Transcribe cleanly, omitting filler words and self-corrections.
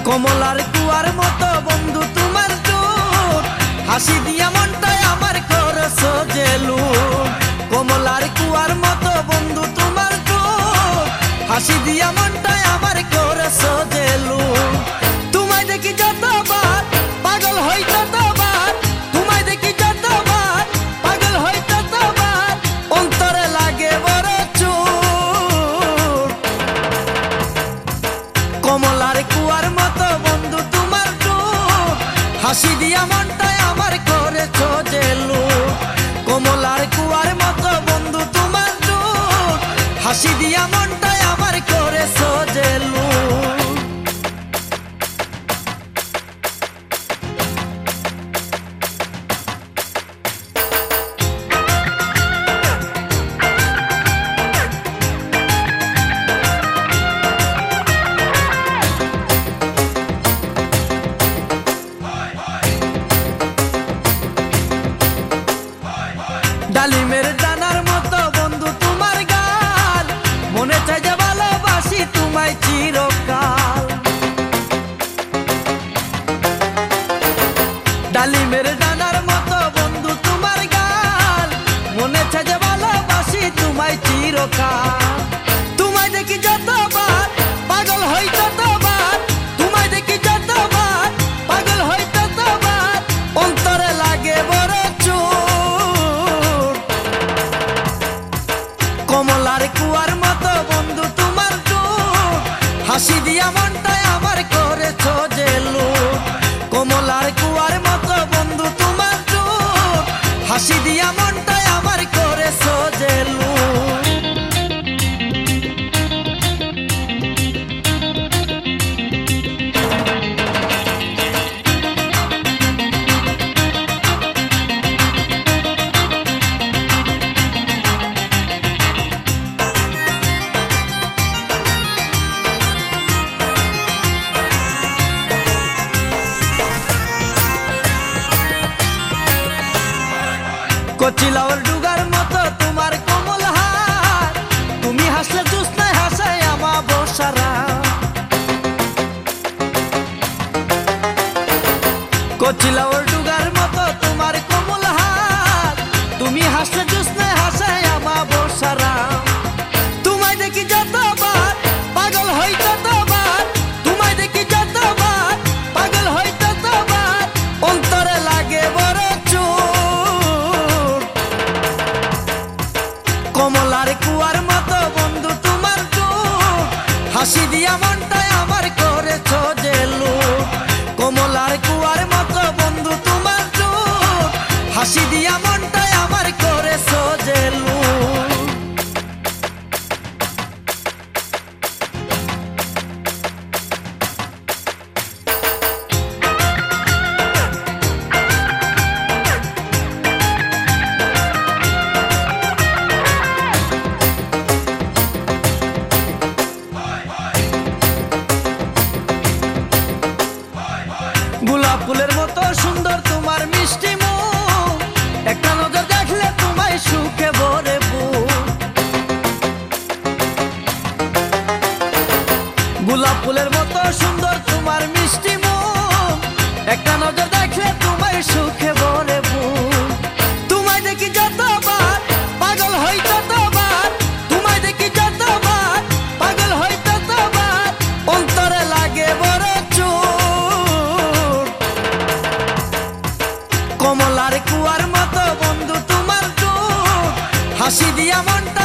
কমলার কুয়ার মতো বন্ধু তোমার চোখ, হাসি দিয়া মনটাই আমার করছ জেলু। কমলার কুয়ার মতো বন্ধু তোমার চোখ, হাসি দিয়া মনটাই আমার করছ জেলু। তোমায় দেখি যতবার পাগল হই ততবার, তোমায় দেখি যতবার পাগল হই ততবার, অন্তরে লাগে বড় চোট। কমলার কুয়ার মতো বন্ধু তোমার চোখ, হাসি দিয়া মনটাই আমার করেছ জেলু। কমলার কুয়ার মতো বন্ধু তোমার চোখ, হাসি দিয়া মনটাই আমার করেছ জেলু। ডালিমের ডানার মতো বন্ধু তোমার গাল, মনে চাই যে ভালোবাসি তোমায় চিরকাল। ডালিমের ডানার মতো বন্ধু তোমার গাল, মনে চাই যে ভালোবাসি তোমায় চিরকাল। তোমায় দেখি যতবার পাগল হই ততবার, তোমায় দেখি যতবার পাগল হই ততবার, অন্তরে লাগে বড় চোট। কমলার কুয়ার মতো বন্ধু তোমার চোখ, হাসি দিয়া মনটাই আমার করেছ জেলু। কমলার কুয়ার মতো বন্ধু তোমার চোখ, হাসি দিয়া মনটাই আমার করেছ জেলু। কচিলাওর ডুগার মতো তোমার কোমল হাত, তুমি হাসলে জোছনায় হাসে আমার বসারা। কচিলাওর ডুগার মতো তোমার কোমল হাত, তুমি হাসলে জোছনায় হাসে আমার বসারা। তোমায় দেখি যতবার পাগল হই ততবার, তোমায় দেখি যতবার পাগল হই ততবার, অন্তরে লাগে বড় চোট। কমলার কুয়ার মতো বন্ধু তোমার চোখ, হাসি দিয়া মনটাই আমার করেছ জেলু। কমলার কুয়ার মতো বন্ধু তোমার চোখ, হাসি দিয়া মনটাই আমার করেছ জেলু। গোলাপ ফুলের মতো সুন্দর তোমার মিষ্টি মুখ, একটা নজর দেখলে তোমায় সুখে ভরে বুক। গোলাপ ফুলের মতো সুন্দর তোমার মিষ্টি মুখ, একটা নজর দেখলে তোমায় সুখে ভরে বুক। তোমায় দেখি যতবার পাগল হই ততবার, তোমায় দেখি যতবার পাগল হই ততবার, অন্তরে লাগে বড় চোট। কমলার কুয়ার মতো বন্ধু তোমার চোখ, হাসি দিয়া মনটা